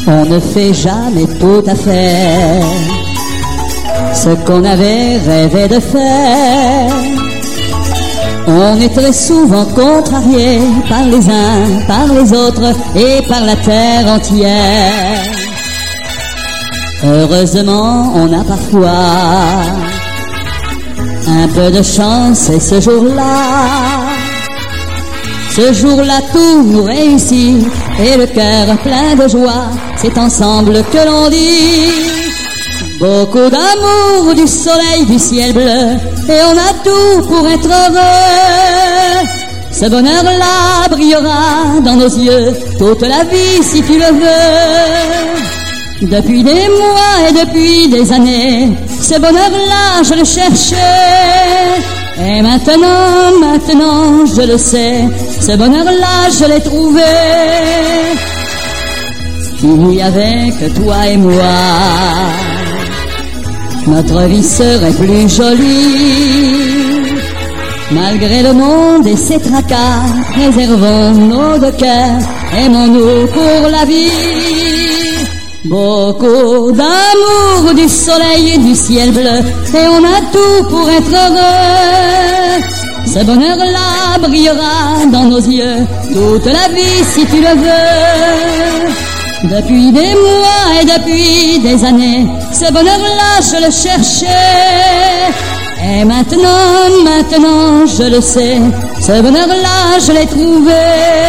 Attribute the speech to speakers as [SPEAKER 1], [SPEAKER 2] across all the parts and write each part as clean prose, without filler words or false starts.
[SPEAKER 1] On ne fait jamais tout à fait ce qu'on avait rêvé de faire. On est très souvent contrarié par les uns, par les autres et par la terre entière. Heureusement, on a parfois un peu de chance et ce jour-là tout nous réussit et le cœur plein de joie, c'est ensemble que l'on dit beaucoup d'amour, du soleil, du ciel bleu et on a tout pour être heureux. Ce bonheur-là brillera dans nos yeux toute la vie si tu le veux. Depuis des mois et depuis des années, ce bonheur-là je le cherchais. Et maintenant, je le sais, ce bonheur-là je l'ai trouvé. Il n'y avait que toi et moi, notre vie serait plus jolie. Malgré le monde et ses tracas, préservons nos deux cœurs, aimons-nous pour la vie. Beaucoup d'amour, du soleil et du ciel bleu, et on a tout pour être heureux. Ce bonheur-là brillera dans nos yeux toute la vie si tu le veux. Depuis des mois et depuis des années, ce bonheur-là je le cherchais. Et maintenant, je le sais, ce bonheur-là je l'ai trouvé.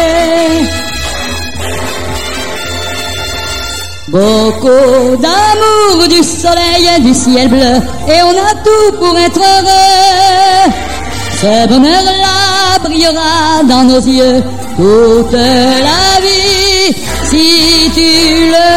[SPEAKER 1] Beaucoup d'amour, du soleil et du ciel bleu, et on a tout pour être heureux. Ce bonheur-là brillera dans nos yeux toute la vie si tu le